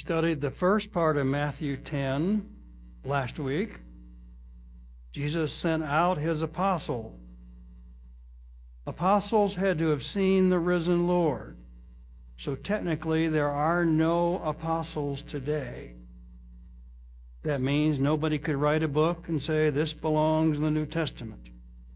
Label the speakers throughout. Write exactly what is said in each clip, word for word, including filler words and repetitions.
Speaker 1: studied the first part of Matthew ten last week. Jesus sent out his apostle. Apostles had to have seen the risen Lord. So technically, there are no apostles today. That means nobody could write a book and say, this belongs in the New Testament.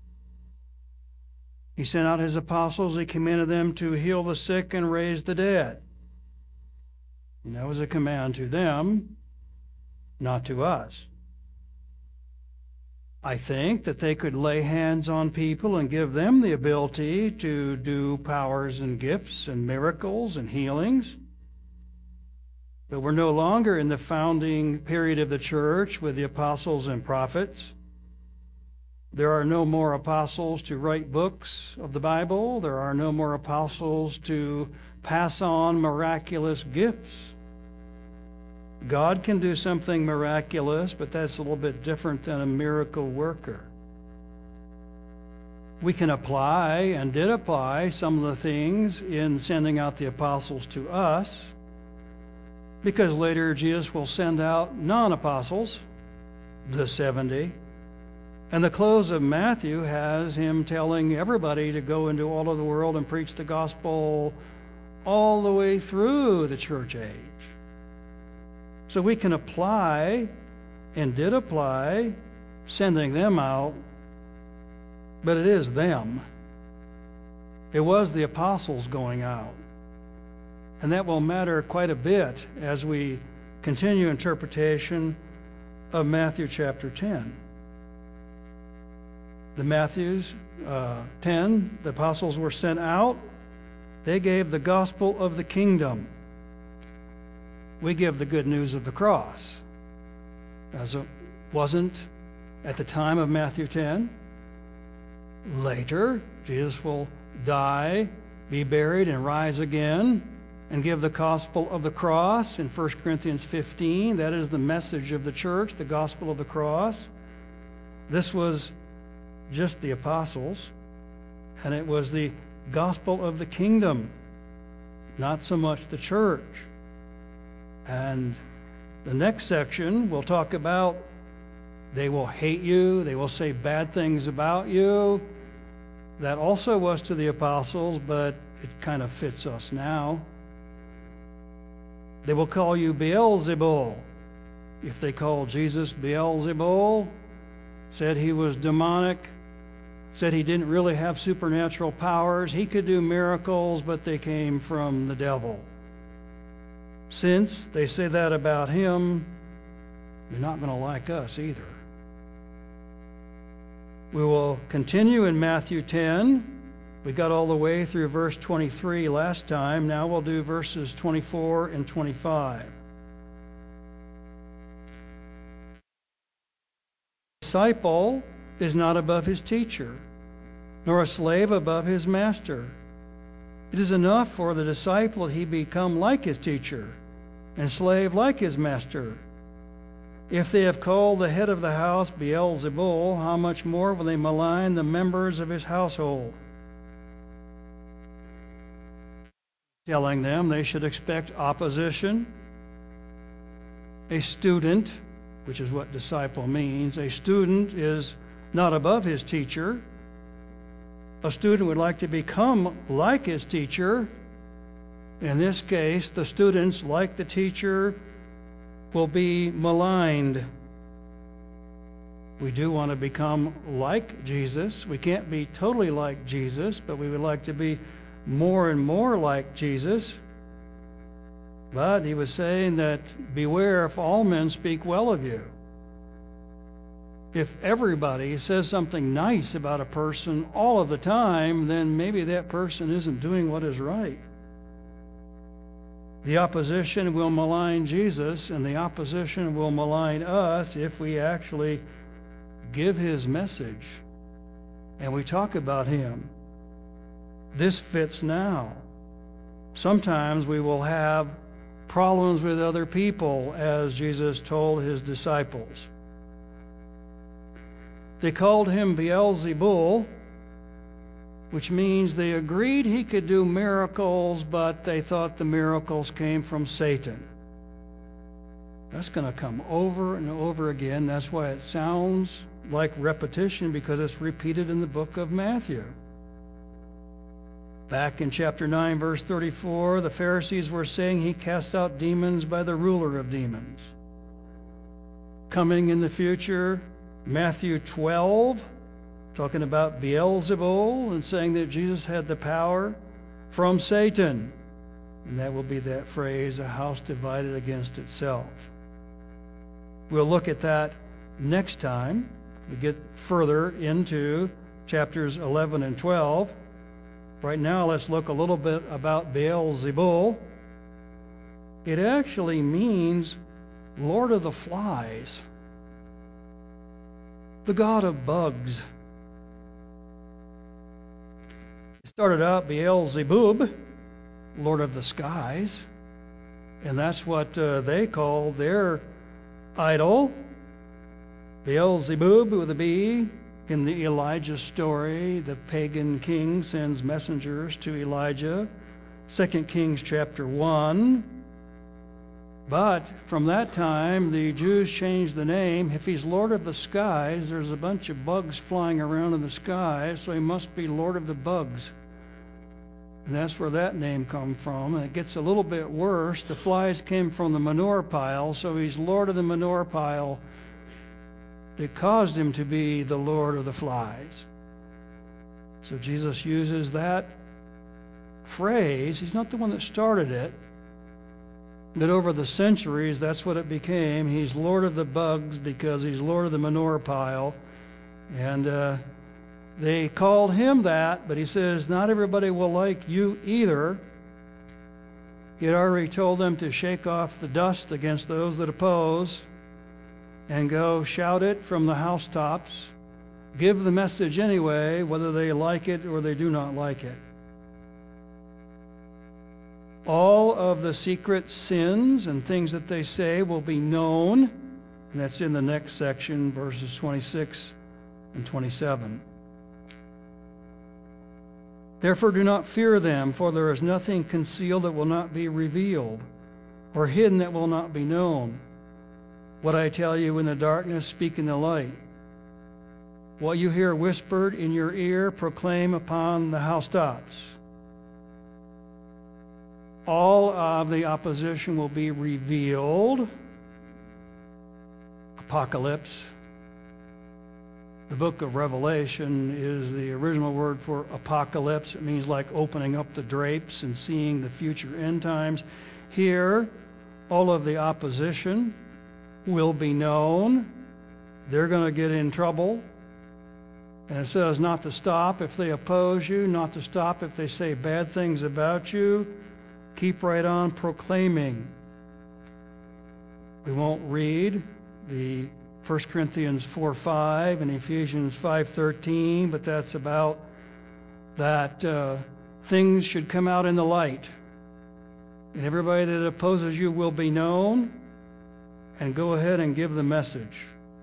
Speaker 1: He sent out his apostles. He commanded them to heal the sick and raise the dead. And that was a command to them, not to us. I think that they could lay hands on people and give them the ability to do powers and gifts and miracles and healings. But we're no longer in the founding period of the church with the apostles and prophets. There are no more apostles to write books of the Bible. There are no more apostles to pass on miraculous gifts. God can do something miraculous, but that's a little bit different than a miracle worker. We can apply, and did apply, some of the things in sending out the apostles to us, because later Jesus will send out non-apostles, the seventy. And the close of Matthew has him telling everybody to go into all of the world and preach the gospel all the way through the church age. So we can apply, and did apply, sending them out, but it is them. It was the apostles going out. And that will matter quite a bit as we continue interpretation of Matthew chapter ten. The Matthews uh, ten, the apostles were sent out. They gave the gospel of the kingdom. We give the good news of the cross, as it wasn't at the time of Matthew ten. Later, Jesus will die, be buried, and rise again, and give the gospel of the cross in First Corinthians fifteen. That is the message of the church, the gospel of the cross. This was just the apostles, and it was the gospel of the kingdom, not so much the church. And the next section will talk about they will hate you, they will say bad things about you. That also was to the apostles, but it kind of fits us now. They will call you Beelzebul. If they called Jesus Beelzebul, said he was demonic, said he didn't really have supernatural powers, he could do miracles, but they came from the devil. Since they say that about him, you're not going to like us either. We will continue in Matthew ten. We got all the way through verse twenty-three last time. Now we'll do verses twenty-four and twenty-five. A disciple is not above his teacher, nor a slave above his master. It is enough for the disciple that he become like his teacher, and slave like his master. If they have called the head of the house Beelzebul, how much more will they malign the members of his household? Telling them they should expect opposition. A student, which is what disciple means, a student is not above his teacher. A student would like to become like his teacher. In this case, the students, like the teacher, will be maligned. We do want to become like Jesus. We can't be totally like Jesus, but we would like to be more and more like Jesus. But he was saying that beware if all men speak well of you. If everybody says something nice about a person all of the time, then maybe that person isn't doing what is right. The opposition will malign Jesus, and the opposition will malign us if we actually give his message and we talk about him. This fits now. Sometimes we will have problems with other people, as Jesus told his disciples. They called him Beelzebul, which means they agreed he could do miracles, but they thought the miracles came from Satan. That's going to come over and over again. That's why it sounds like repetition, because it's repeated in the book of Matthew. Back in chapter nine, verse thirty-four, the Pharisees were saying he casts out demons by the ruler of demons. Coming in the future, Matthew twelve, talking about Beelzebul and saying that Jesus had the power from Satan. And that will be that phrase, a house divided against itself. We'll look at that next time. We get further into chapters eleven and twelve. Right now, let's look a little bit about Beelzebul. It actually means Lord of the Flies, the god of bugs. It started out Beelzebub, Lord of the skies, and that's what uh, they call their idol, Beelzebub with a B. In the Elijah story, the pagan king sends messengers to Elijah, Second Kings chapter one. But from that time, the Jews changed the name. If he's Lord of the skies, there's a bunch of bugs flying around in the sky, so he must be Lord of the bugs. And that's where that name comes from. And it gets a little bit worse. The flies came from the manure pile, so he's Lord of the manure pile. It caused him to be the Lord of the flies. So Jesus uses that phrase. He's not the one that started it, but over the centuries, that's what it became. He's Lord of the bugs because he's Lord of the manure pile. And uh, they called him that, but he says, not everybody will like you either. He had already told them to shake off the dust against those that oppose and go shout it from the housetops. Give the message anyway, whether they like it or they do not like it. All of the secret sins and things that they say will be known, and that's in the next section, verses twenty-six and twenty-seven. Therefore do not fear them, for there is nothing concealed that will not be revealed, or hidden that will not be known. What I tell you in the darkness, speak in the light. What you hear whispered in your ear, proclaim upon the housetops. All of the opposition will be revealed. Apocalypse. The book of Revelation is the original word for apocalypse. It means like opening up the drapes and seeing the future end times. Here, all of the opposition will be known. They're going to get in trouble. And it says not to stop if they oppose you, not to stop if they say bad things about you. Keep right on proclaiming. We won't read the First Corinthians four five and Ephesians five thirteen, but that's about that uh, things should come out in the light. And everybody that opposes you will be known. And go ahead and give the message.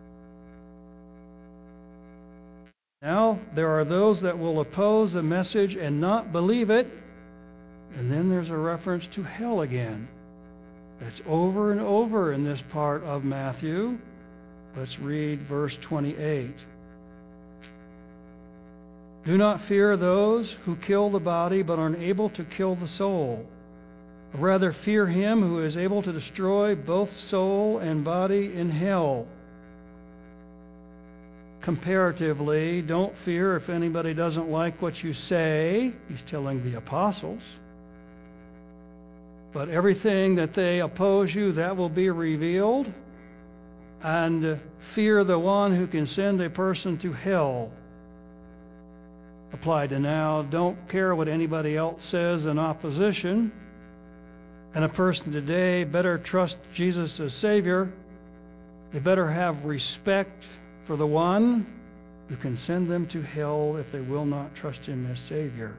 Speaker 1: Now, there are those that will oppose the message and not believe it. And then there's a reference to hell again. That's over and over in this part of Matthew. Let's read verse twenty-eight. Do not fear those who kill the body but are unable to kill the soul. Rather fear him who is able to destroy both soul and body in hell. Comparatively, don't fear if anybody doesn't like what you say. He's telling the apostles. But everything that they oppose you, that will be revealed. And fear the one who can send a person to hell. Applied to now, don't care what anybody else says in opposition. And a person today better trust Jesus as Savior. They better have respect for the one who can send them to hell if they will not trust him as Savior.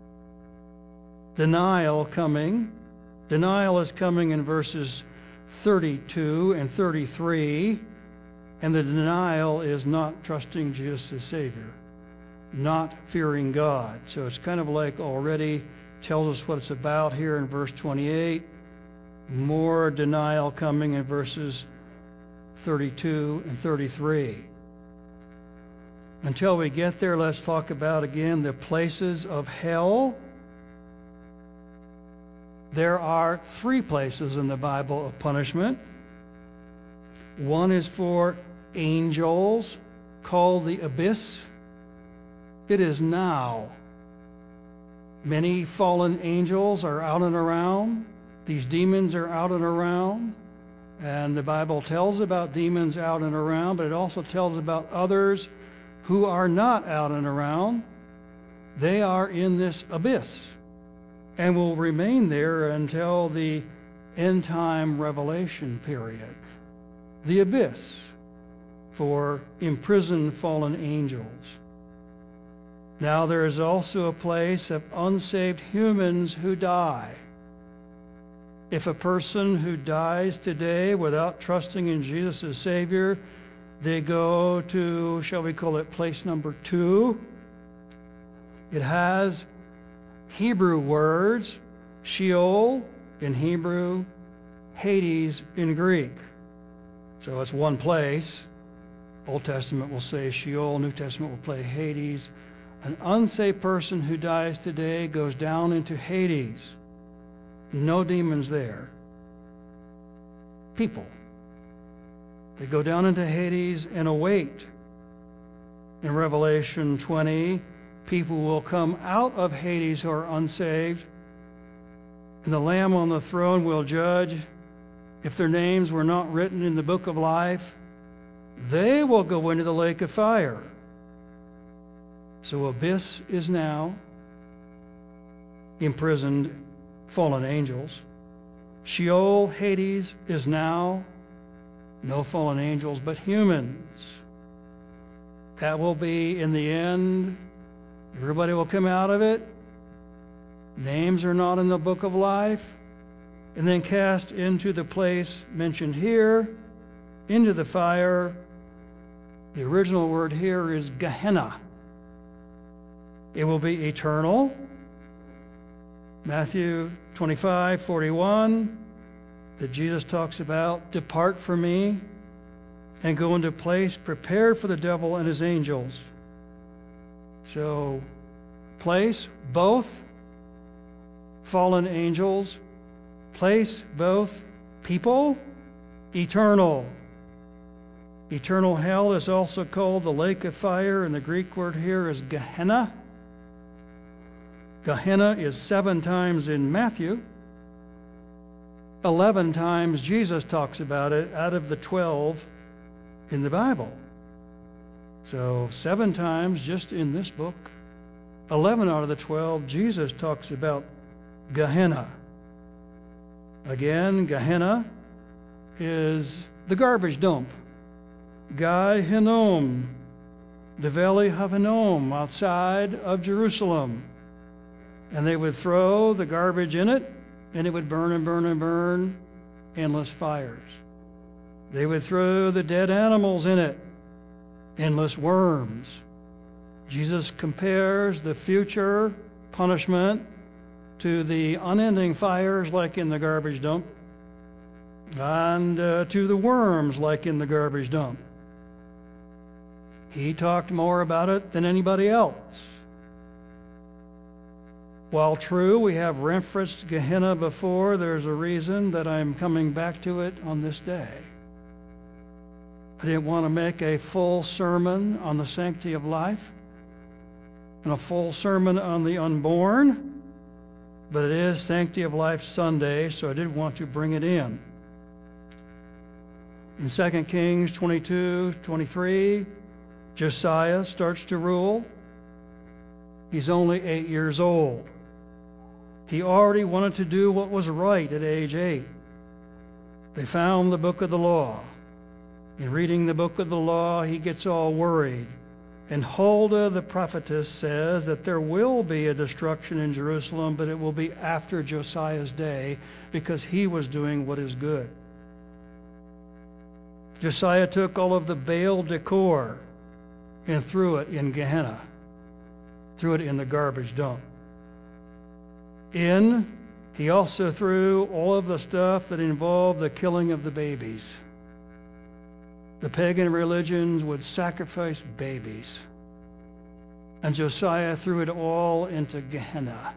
Speaker 1: Denial coming. Denial is coming in verses thirty-two and thirty-three. And the denial is not trusting Jesus as Savior. Not fearing God. So it's kind of like already tells us what it's about here in verse twenty-eight. more denial coming in verses thirty-two and thirty-three. Until we get there, let's talk about again the places of hell. There are three places in the Bible of punishment. One is for angels, called the abyss. It is now. Many fallen angels are out and around. These demons are out and around. And the Bible tells about demons out and around, but it also tells about others who are not out and around. They are in this abyss and will remain there until the end time revelation period. The abyss for imprisoned fallen angels. Now there is also a place of unsaved humans who die. If a person who dies today without trusting in Jesus as Savior, they go to, shall we call it, place number two. It has Hebrew words, Sheol in Hebrew, Hades in Greek. So it's one place. Old Testament will say Sheol, New Testament will say Hades. An unsaved person who dies today goes down into Hades. No demons there. People. They go down into Hades and await. In Revelation twenty, people will come out of Hades who are unsaved, and the Lamb on the throne will judge. If their names were not written in the book of life, they will go into the lake of fire. So abyss is now. Imprisoned fallen angels. Sheol, Hades, is now. No fallen angels, but humans. That will be in the end. Everybody will come out of it. Names are not in the book of life. And then cast into the place mentioned here, into the fire. The original word here is Gehenna. It will be eternal. Matthew twenty-five forty-one, that Jesus talks about, depart from me and go into a place prepared for the devil and his angels. So, place, both fallen angels, place, both people, eternal. Eternal hell is also called the lake of fire, and the Greek word here is Gehenna. Gehenna is seven times in Matthew. Eleven times Jesus talks about it out of the twelve in the Bible. So seven times just in this book. Eleven out of the twelve, Jesus talks about Gehenna. Again, Gehenna is the garbage dump. Gai Hinnom, the valley of Hinnom outside of Jerusalem. And they would throw the garbage in it, and it would burn and burn and burn, endless fires. They would throw the dead animals in it, endless worms. Jesus compares the future punishment to the unending fires like in the garbage dump, and uh, to the worms like in the garbage dump. He talked more about it than anybody else. While true, we have referenced Gehenna before, there's a reason that I'm coming back to it on this day. I didn't want to make a full sermon on the sanctity of life and a full sermon on the unborn, but it is Sanctity of Life Sunday, so I did want to bring it in. In Second Kings twenty-two twenty-three, Josiah starts to rule. He's only eight years old. He already wanted to do what was right at age eight. They found the book of the law. In reading the book of the law, he gets all worried. And Huldah the prophetess says that there will be a destruction in Jerusalem, but it will be after Josiah's day because he was doing what is good. Josiah took all of the Baal decor and threw it in Gehenna, threw it in the garbage dump. In he also threw all of the stuff that involved the killing of the babies. The pagan religions would sacrifice babies. And Josiah threw it all into Gehenna.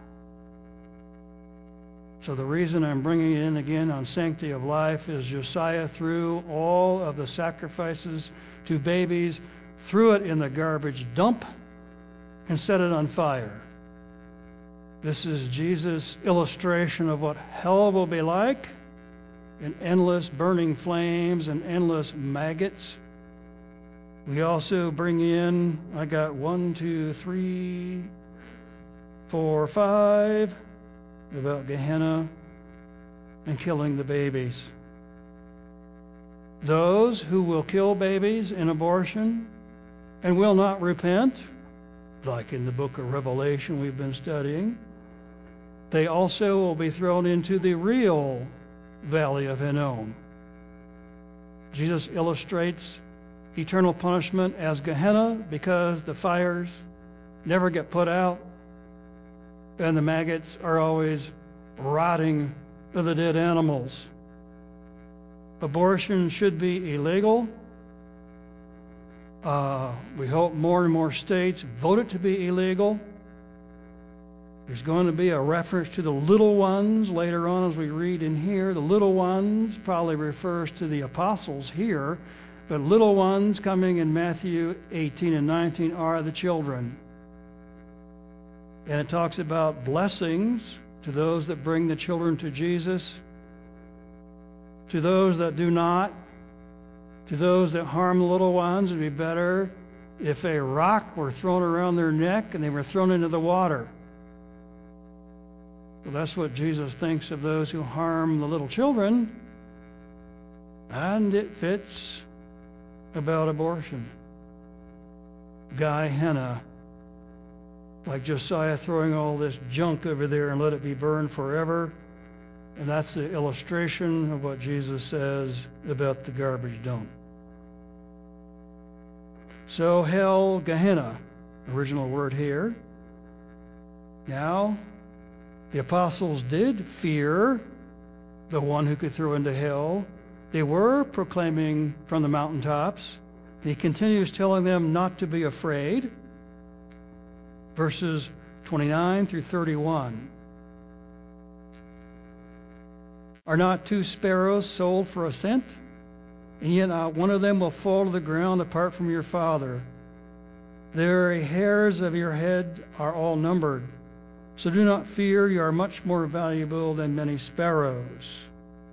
Speaker 1: So the reason I'm bringing it in again on Sanctity of Life is Josiah threw all of the sacrifices to babies, threw it in the garbage dump, and set it on fire. This is Jesus' illustration of what hell will be like, in endless burning flames and endless maggots. We also bring in, I got one, two, three, four, five, about Gehenna and killing the babies. Those who will kill babies in abortion and will not repent, like in the book of Revelation we've been studying, they also will be thrown into the real valley of Hinnom. Jesus illustrates eternal punishment as Gehenna because the fires never get put out and the maggots are always rotting the dead animals. Abortion should be illegal. Uh, we hope more and more states vote it to be illegal. There's going to be a reference to the little ones later on as we read in here. The little ones probably refers to the apostles here, but little ones coming in Matthew eighteen and nineteen are the children. And it talks about blessings to those that bring the children to Jesus, to those that do not, to those that harm the little ones. It would be better if a rock were thrown around their neck and they were thrown into the water. Well, that's what Jesus thinks of those who harm the little children, and it fits about abortion. Gehenna, like Josiah throwing all this junk over there and let it be burned forever. And that's the illustration of what Jesus says about the garbage dump. So hell, Gehenna, original word here. Now, the apostles did fear the one who could throw into hell. They were proclaiming from the mountaintops. He continues telling them not to be afraid. Verses twenty-nine through thirty-one. Are not two sparrows sold for a cent? And yet not one of them will fall to the ground apart from your Father. The very hairs of your head are all numbered. So do not fear, you are much more valuable than many sparrows.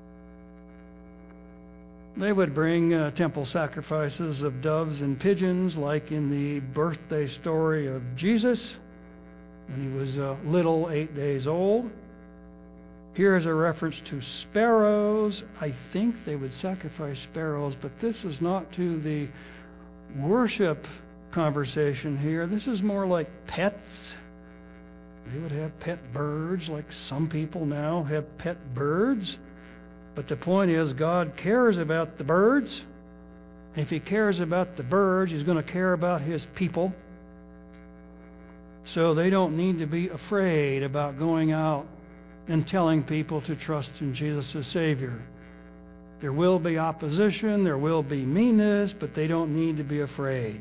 Speaker 1: They would bring uh, temple sacrifices of doves and pigeons, like in the birthday story of Jesus, when he was uh, little, eight days old. Here is a reference to sparrows. I think they would sacrifice sparrows, but this is not to the worship conversation here. This is more like pets. They would have pet birds, like some people now have pet birds. But the point is, God cares about the birds. If he cares about the birds, he's going to care about his people. So they don't need to be afraid about going out and telling people to trust in Jesus as Savior. There will be opposition, there will be meanness, but they don't need to be afraid.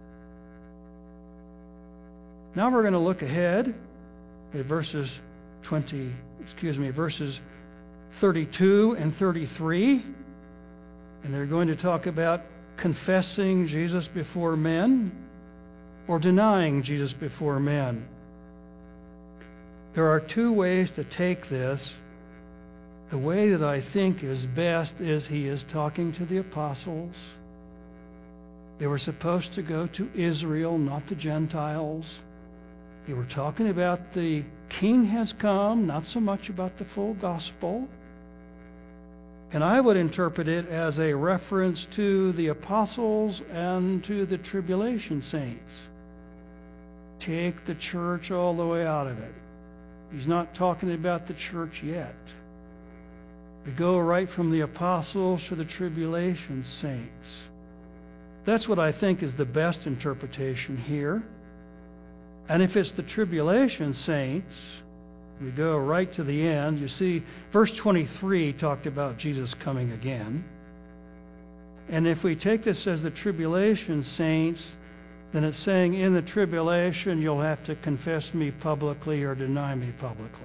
Speaker 1: Now we're going to look ahead at verses twenty, excuse me, verses thirty-two and thirty-three, and they're going to talk about confessing Jesus before men or denying Jesus before men. There are two ways to take this. The way that I think is best is he is talking to the apostles. They were supposed to go to Israel, not the Gentiles. They were talking about the King has come, not so much about the full gospel. And I would interpret it as a reference to the apostles and to the tribulation saints. Take the church all the way out of it. He's not talking about the church yet. We go right from the apostles to the tribulation saints. That's what I think is the best interpretation here. And if it's the tribulation saints, We go right to the end. You see, verse twenty-three talked about Jesus coming again. And if we take this as the tribulation saints, then it's saying in the tribulation you'll have to confess me publicly or deny me publicly.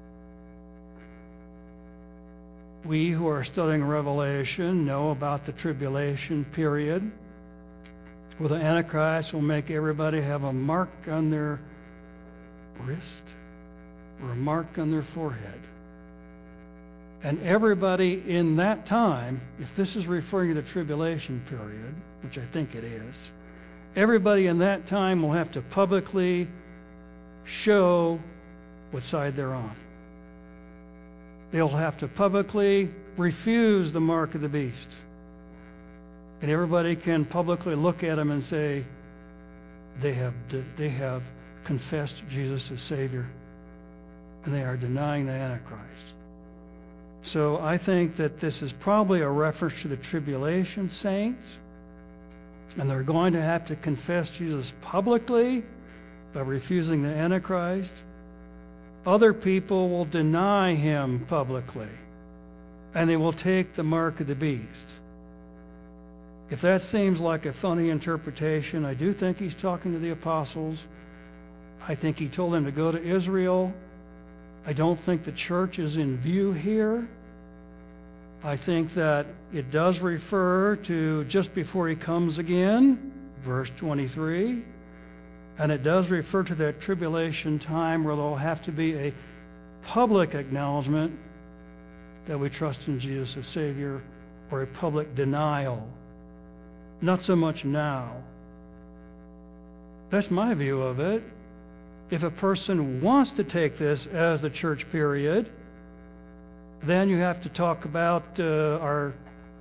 Speaker 1: We who are studying Revelation know about the tribulation period, where the Antichrist will make everybody have a mark on their wrist or a mark on their forehead. And everybody in that time, if this is referring to the tribulation period, which I think it is, everybody in that time will have to publicly show what side they're on. They'll have to publicly refuse the mark of the beast. And everybody can publicly look at them and say, they have they have confessed Jesus as Savior, and they are denying the Antichrist. So I think that this is probably a reference to the tribulation saints, and they're going to have to confess Jesus publicly by refusing the Antichrist. Other people will deny him publicly, and they will take the mark of the beast. If that seems like a funny interpretation, I do think he's talking to the apostles. I think he told them to go to Israel. I don't think the church is in view here. I think that it does refer to just before he comes again, verse twenty-three. And it does refer to that tribulation time where there'll have to be a public acknowledgement that we trust in Jesus as Savior, or a public denial. Not so much now. That's my view of it. If a person wants to take this as the church period, then you have to talk about uh, our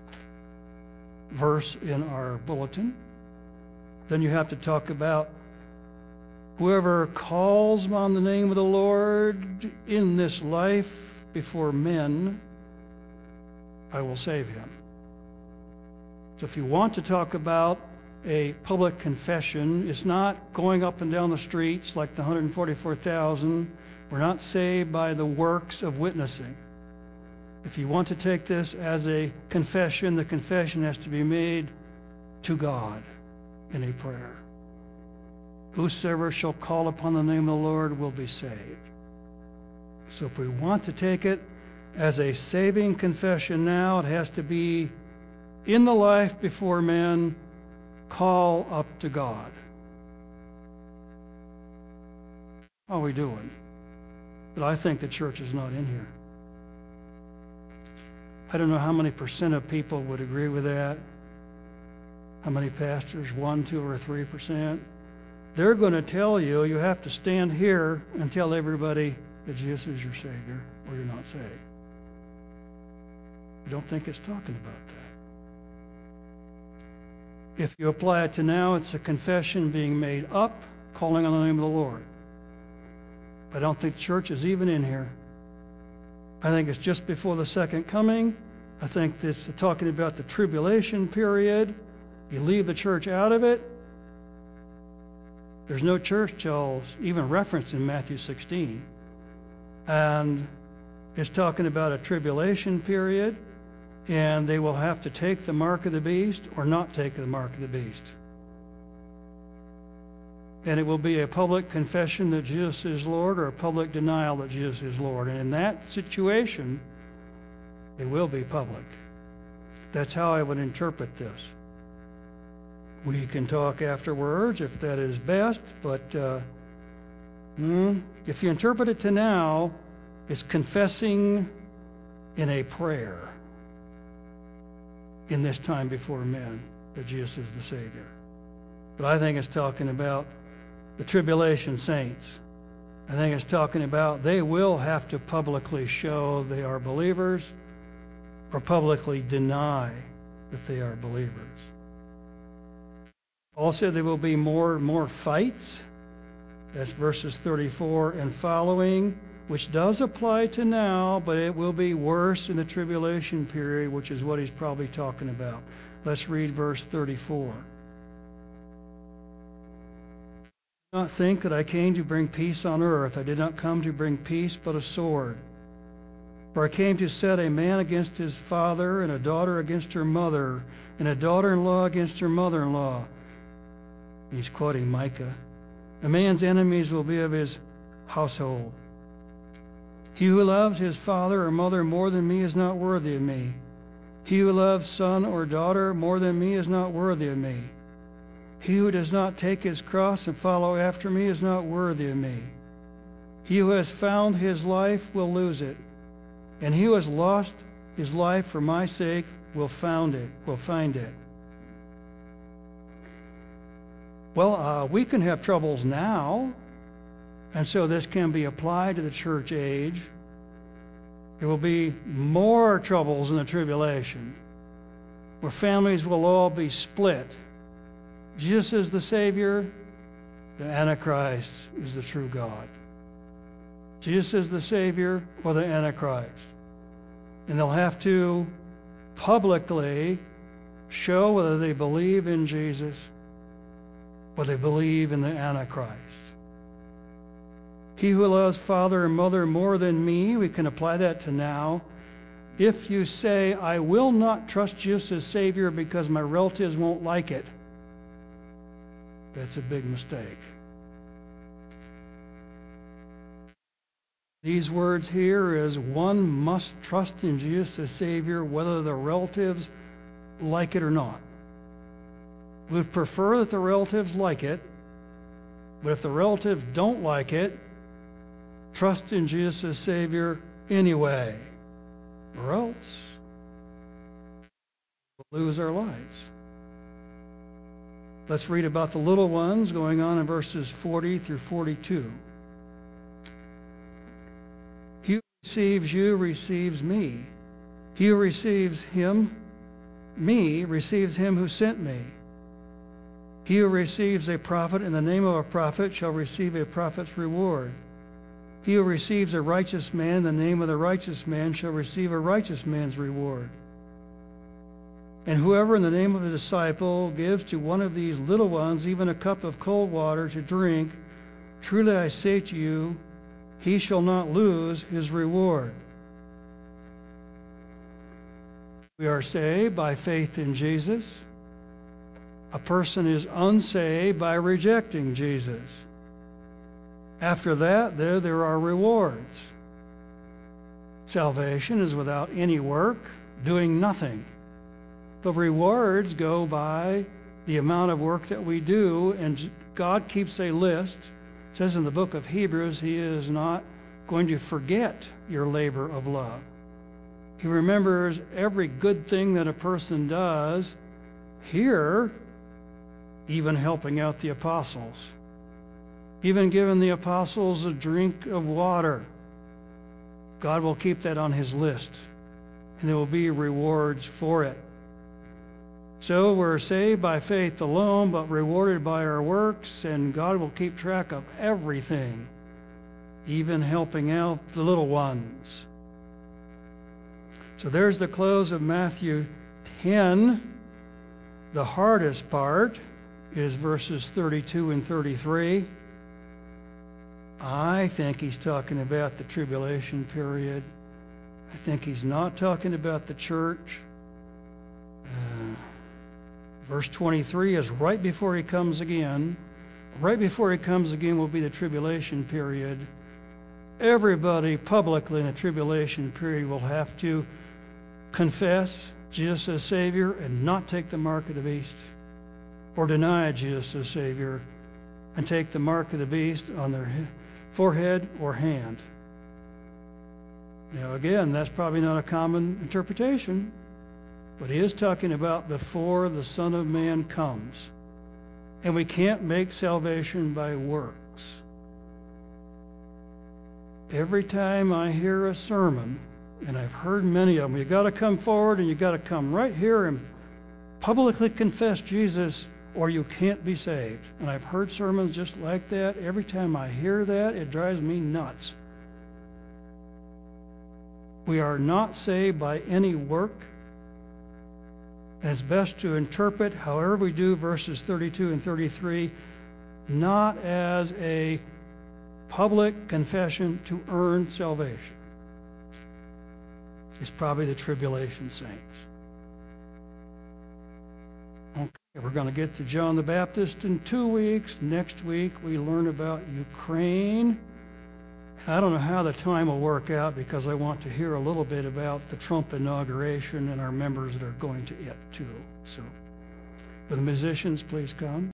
Speaker 1: verse in our bulletin. Then you have to talk about whoever calls on the name of the Lord in this life before men, I will save him. So if you want to talk about a public confession, it's not going up and down the streets like the one hundred forty-four thousand. We're not saved by the works of witnessing. If you want to take this as a confession, the confession has to be made to God in a prayer. Whosoever shall call upon the name of the Lord will be saved. So if we want to take it as a saving confession now, it has to be in the life before men, call up to God. How are we doing? But I think the church is not in here. I don't know how many percent of people would agree with that. How many pastors? One, two, or three percent? They're going to tell you you have to stand here and tell everybody that Jesus is your Savior, or you're not saved. I don't think it's talking about that. If you apply it to now, it's a confession being made up, calling on the name of the Lord. I don't think church is even in here. I think it's just before the second coming. I think it's talking about the tribulation period. You leave the church out of it. There's no church even referenced in Matthew sixteen. And it's talking about a tribulation period, and they will have to take the mark of the beast or not take the mark of the beast. And it will be a public confession that Jesus is Lord, or a public denial that Jesus is Lord. And in that situation, it will be public. That's how I would interpret this. We can talk afterwards if that is best, but uh, mm, if you interpret it to now, it's confessing in a prayer in this time before men that Jesus is the Savior. But I think it's talking about the tribulation saints. I think it's talking about they will have to publicly show they are believers, or publicly deny that they are believers. Also, there will be more and more fights. That's verses thirty-four and following, which does apply to now, but it will be worse in the tribulation period, which is what he's probably talking about. Let's read verse thirty-four. Do not think that I came to bring peace on earth. I did not come to bring peace, but a sword. For I came to set a man against his father, and a daughter against her mother, and a daughter-in-law against her mother-in-law. He's quoting Micah. A man's enemies will be of his household. He who loves his father or mother more than me is not worthy of me. He who loves son or daughter more than me is not worthy of me. He who does not take his cross and follow after me is not worthy of me. He who has found his life will lose it, and he who has lost his life for my sake will found it, will find it. Well, uh, we can have troubles now, and so this can be applied to the church age. There will be more troubles in the tribulation, where families will all be split. Jesus is the Savior, the Antichrist is the true God. Jesus is the Savior or the Antichrist. And they'll have to publicly show whether they believe in Jesus or they believe in the Antichrist. He who loves father and mother more than me, we can apply that to now. If you say, I will not trust Jesus as Savior because my relatives won't like it, that's a big mistake. These words here is one must trust in Jesus as Savior whether the relatives like it or not. We prefer that the relatives like it, but if the relatives don't like it, trust in Jesus as Savior anyway, or else we'll lose our lives. Let's read about the little ones going on in verses forty through forty-two. He who receives you receives me. He who receives him, me, receives him who sent me. He who receives a prophet in the name of a prophet shall receive a prophet's reward. He who receives a righteous man in the name of the righteous man shall receive a righteous man's reward. And whoever in the name of a disciple gives to one of these little ones even a cup of cold water to drink, truly I say to you, he shall not lose his reward. We are saved by faith in Jesus. A person is unsaved by rejecting Jesus. After that, there, there are rewards. Salvation is without any work, doing nothing. But rewards go by the amount of work that we do, and God keeps a list. It says in the book of Hebrews, He is not going to forget your labor of love. He remembers every good thing that a person does. Here, even helping out the apostles, even giving the apostles a drink of water. God will keep that on His list, and there will be rewards for it. So we're saved by faith alone, but rewarded by our works, and God will keep track of everything, even helping out the little ones. So there's the close of Matthew ten. The hardest part is verses thirty-two and thirty-three. I think he's talking about the tribulation period. I think he's not talking about the church. Uh, verse twenty-three is right before he comes again. Right before he comes again will be the tribulation period. Everybody publicly in the tribulation period will have to confess Jesus as Savior and not take the mark of the beast, or deny Jesus as Savior and take the mark of the beast on their forehead or hand. Now again, that's probably not a common interpretation, but he is talking about before the Son of Man comes. And we can't make salvation by works. Every time I hear a sermon, and I've heard many of them, you got to come forward and you got to come right here and publicly confess Jesus, or you can't be saved. And I've heard sermons just like that. Every time I hear that, it drives me nuts. We are not saved by any work. And it's best to interpret, however we do, verses thirty-two and thirty-three. not as a public confession to earn salvation. It's probably the tribulation saints. Okay, we're going to get to John the Baptist in two weeks. Next week we learn about Ukraine. I don't know how the time will work out because I want to hear a little bit about the Trump inauguration and our members that are going to it too. So, will the musicians please come?